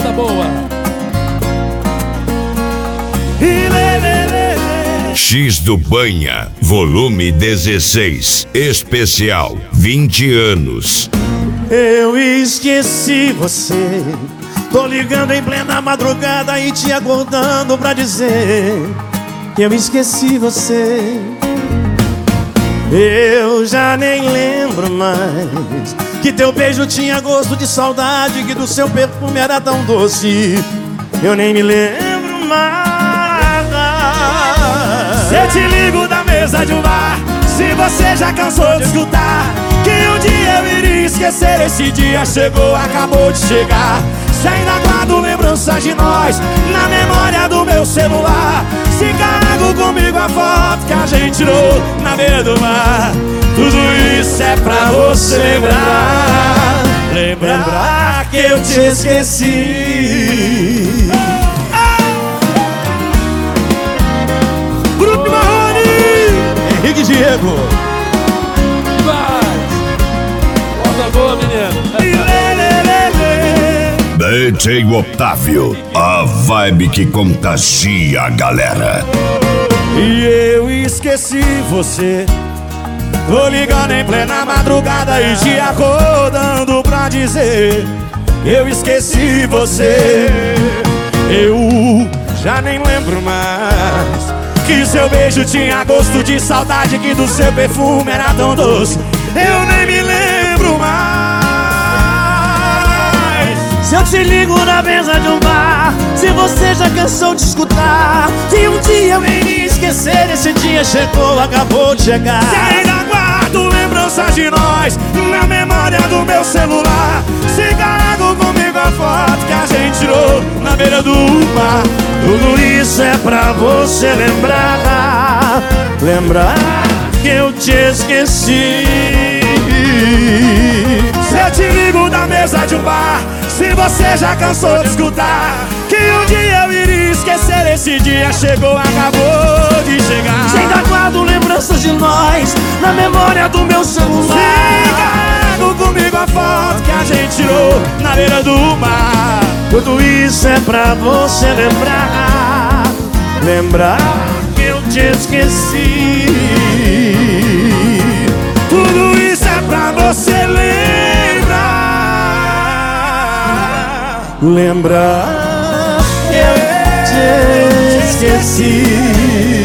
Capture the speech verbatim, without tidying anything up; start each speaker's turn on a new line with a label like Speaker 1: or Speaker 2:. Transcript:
Speaker 1: coisa boa.
Speaker 2: X do Banha, volume dezesseis, especial, vinte anos.
Speaker 3: Eu esqueci você. Tô ligando em plena madrugada e te acordando pra dizer que eu esqueci você. Eu já nem lembro mais que teu beijo tinha gosto de saudade, que do seu perfume era tão doce. Eu nem me lembro mais. Se eu te ligo da mesa de um bar, se você já cansou de escutar que um dia eu iria esquecer, esse dia chegou, acabou de chegar. Se ainda guardo lembranças de nós na memória do meu celular, se carrego comigo a foto que a gente tirou na beira do mar, tudo isso é pra você lembrar. Lembrar que eu te esqueci. Grupo Marrone, Henrique Diego.
Speaker 1: Vai! Coisa boa, menino.
Speaker 2: D J Otávio, a vibe que contagia a galera.
Speaker 3: E eu esqueci você. Tô ligando em plena madrugada e te acordando pra dizer que eu esqueci você. Eu já nem lembro mais que seu beijo tinha gosto de saudade, que do seu perfume era tão doce. Eu nem me lembro mais. Se eu te ligo na mesa de um bar, se você já cansou de escutar que um dia eu iria esquecer, esse dia chegou, acabou de chegar. Se ainda guardo lembranças de nós na memória do meu celular, se carrego comigo a foto que a gente tirou na beira do mar, tudo isso é pra você lembrar. Lembrar que eu te esqueci. Se eu te ligo da mesa de um bar, se você já cansou de escutar que um dia eu iria esquecer, esse dia chegou, acabou de chegar. Se ainda guardo lembranças de nós na memória do meu celular, se carrego comigo a foto que a gente tirou na beira do mar, tudo isso é pra você lembrar. Lembrar que eu te esqueci. Tudo isso é pra você lembrar. Lembrar que eu te esqueci.